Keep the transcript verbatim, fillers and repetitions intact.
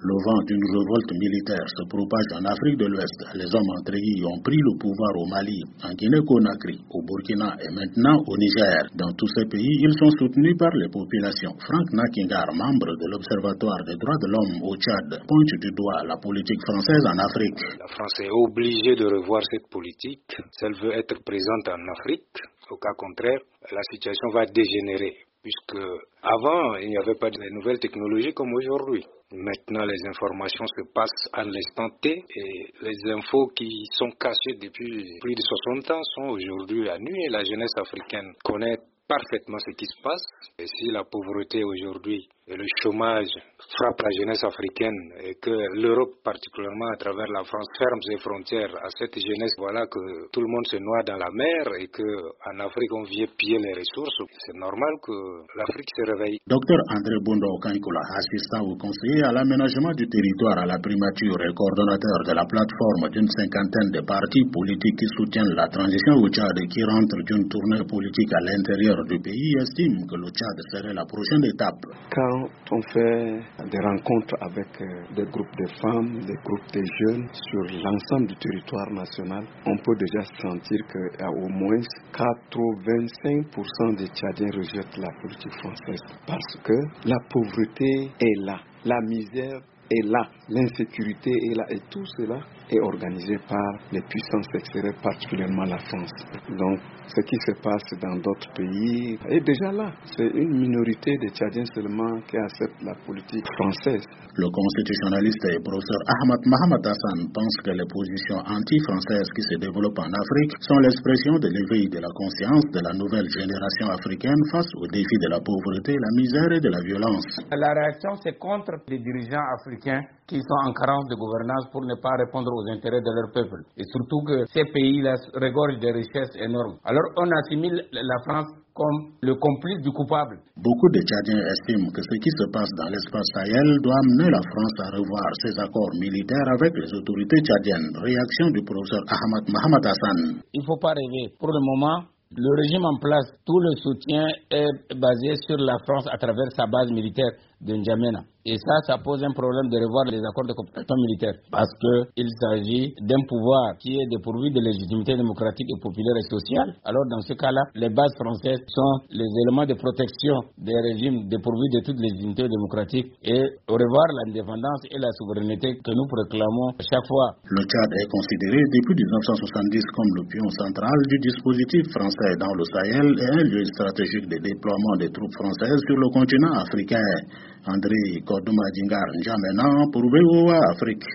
Le vent d'une révolte militaire se propage en Afrique de l'Ouest. Les hommes entréguis ont pris le pouvoir au Mali, en Guinée-Conakry, au Burkina et maintenant au Niger. Dans tous ces pays, ils sont soutenus par les populations. Frank Nakingar, membre de l'Observatoire des droits de l'homme au Tchad, pointe du doigt la politique française en Afrique. La France est obligée de revoir cette politique si elle veut être présente en Afrique. Au cas contraire, la situation va dégénérer, puisque avant, il n'y avait pas de nouvelles technologies comme aujourd'hui. Maintenant, les informations se passent à l'instant T et les infos qui sont cachées depuis plus de soixante ans sont aujourd'hui à nu et la jeunesse africaine connaît parfaitement ce qui se passe. Et si la pauvreté aujourd'hui et le chômage frappent la jeunesse africaine et que l'Europe particulièrement à travers la France ferme ses frontières à cette jeunesse, voilà que tout le monde se noie dans la mer et qu'en Afrique on vient piller les ressources, c'est normal que l'Afrique se réveille. Docteur André Bondo Kankoula, assistant au conseiller à l'aménagement du territoire à la primature et coordonnateur de la plateforme d'une cinquantaine de partis politiques qui soutiennent la transition au Tchad et qui rentrent d'une tournée politique à l'intérieur du pays, estime que le Tchad serait la prochaine étape. Quand on fait des rencontres avec des groupes de femmes, des groupes de jeunes sur l'ensemble du territoire national, on peut déjà sentir qu'il y a au moins quatre-vingt-cinq pour cent des Tchadiens rejettent la politique française parce que la pauvreté est là, la misère est là, l'insécurité est là et tout cela est organisé par les puissances extérieures, particulièrement la France. Donc, ce qui se passe dans d'autres pays est déjà là. C'est une minorité de Tchadiens seulement qui acceptent la politique française. Le constitutionnaliste et professeur Ahmad Mahamat Hassan pense que les positions anti-françaises qui se développent en Afrique sont l'expression de l'éveil de la conscience de la nouvelle génération africaine face aux défis de la pauvreté, la misère et de la violence. La réaction, c'est contre les dirigeants africains qui sont en carence de gouvernance pour ne pas répondre aux intérêts de leur peuple. Et surtout que ces pays-là regorgent de richesses énormes. Alors on assimile la France comme le complice du coupable. Beaucoup de Tchadiens estiment que ce qui se passe dans l'espace Sahel doit amener la France à revoir ses accords militaires avec les autorités tchadiennes. Réaction du professeur Ahmad Mahamat Hassan. Il ne faut pas rêver. Pour le moment, le régime en place, tout le soutien est basé sur la France à travers sa base militaire de N'Djamena. Et ça, ça pose un problème de revoir les accords de coopération militaire parce qu'il s'agit d'un pouvoir qui est dépourvu de légitimité démocratique et populaire et sociale. Alors dans ce cas-là, les bases françaises sont les éléments de protection des régimes dépourvus de toute légitimité démocratique et revoir l'indépendance et la souveraineté que nous proclamons chaque fois. Le Tchad est considéré depuis dix-neuf cent soixante-dix comme le pion central du dispositif français dans le Sahel et un lieu stratégique de déploiement des troupes françaises sur le continent africain. André Kodouma Djingar N'Djamena pour V O A Afrique.